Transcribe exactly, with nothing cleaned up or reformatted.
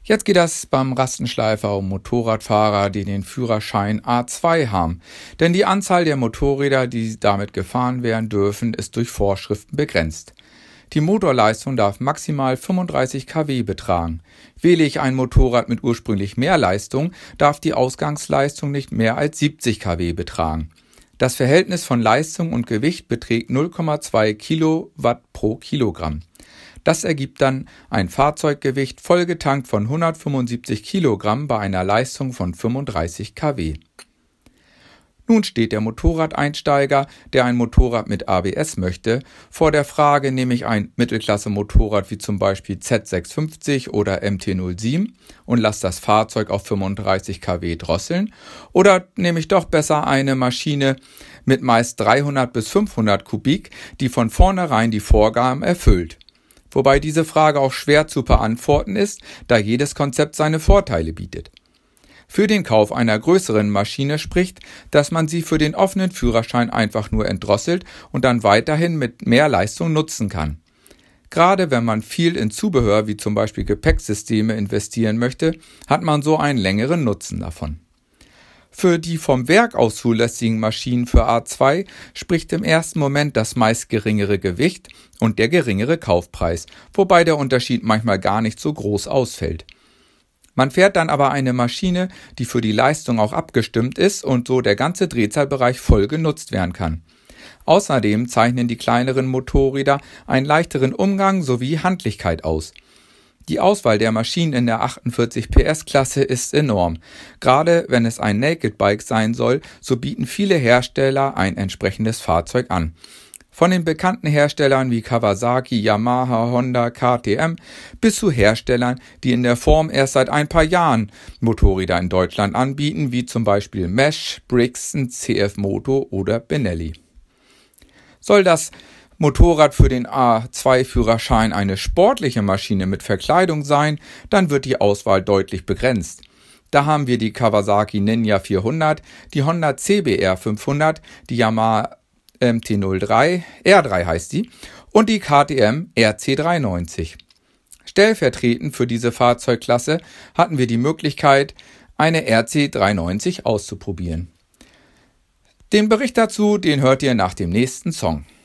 Jetzt geht das beim Rastenschleifer um Motorradfahrer, die den Führerschein A zwei haben. Denn die Anzahl der Motorräder, die damit gefahren werden dürfen, ist durch Vorschriften begrenzt. Die Motorleistung darf maximal fünfunddreißig Kilowatt betragen. Wähle ich ein Motorrad mit ursprünglich mehr Leistung, darf die Ausgangsleistung nicht mehr als siebzig Kilowatt betragen. Das Verhältnis von Leistung und Gewicht beträgt null Komma zwei Kilowatt pro Kilogramm. Das ergibt dann ein Fahrzeuggewicht vollgetankt von hundertfünfundsiebzig Kilogramm bei einer Leistung von fünfunddreißig Kilowatt. Nun steht der Motorradeinsteiger, der ein Motorrad mit A B S möchte, vor der Frage, nehme ich ein Mittelklasse-Motorrad wie zum Beispiel Z sechshundertfünfzig oder M T null sieben und lasse das Fahrzeug auf fünfunddreißig Kilowatt drosseln, oder nehme ich doch besser eine Maschine mit meist dreihundert bis fünfhundert Kubik, die von vornherein die Vorgaben erfüllt. Wobei diese Frage auch schwer zu beantworten ist, da jedes Konzept seine Vorteile bietet. Für den Kauf einer größeren Maschine spricht, dass man sie für den offenen Führerschein einfach nur entdrosselt und dann weiterhin mit mehr Leistung nutzen kann. Gerade wenn man viel in Zubehör wie zum Beispiel Gepäcksysteme investieren möchte, hat man so einen längeren Nutzen davon. Für die vom Werk aus zulässigen Maschinen für A zwei spricht im ersten Moment das meist geringere Gewicht und der geringere Kaufpreis, wobei der Unterschied manchmal gar nicht so groß ausfällt. Man fährt dann aber eine Maschine, die für die Leistung auch abgestimmt ist und so der ganze Drehzahlbereich voll genutzt werden kann. Außerdem zeichnen die kleineren Motorräder einen leichteren Umgang sowie Handlichkeit aus. Die Auswahl der Maschinen in der achtundvierzig P S Klasse ist enorm. Gerade wenn es ein Naked Bike sein soll, so bieten viele Hersteller ein entsprechendes Fahrzeug an. Von den bekannten Herstellern wie Kawasaki, Yamaha, Honda, K T M bis zu Herstellern, die in der Form erst seit ein paar Jahren Motorräder in Deutschland anbieten, wie zum Beispiel Mesh, Brixton, C F Moto oder Benelli. Soll das Motorrad für den A zwei Führerschein eine sportliche Maschine mit Verkleidung sein, dann wird die Auswahl deutlich begrenzt. Da haben wir die Kawasaki Ninja vierhundert, die Honda C B R fünfhundert, die Yamaha M T null drei, R drei heißt die, und die K T M R C dreihundertneunzig. Stellvertretend für diese Fahrzeugklasse hatten wir die Möglichkeit, eine R C dreihundertneunzig auszuprobieren. Den Bericht dazu, den hört ihr nach dem nächsten Song.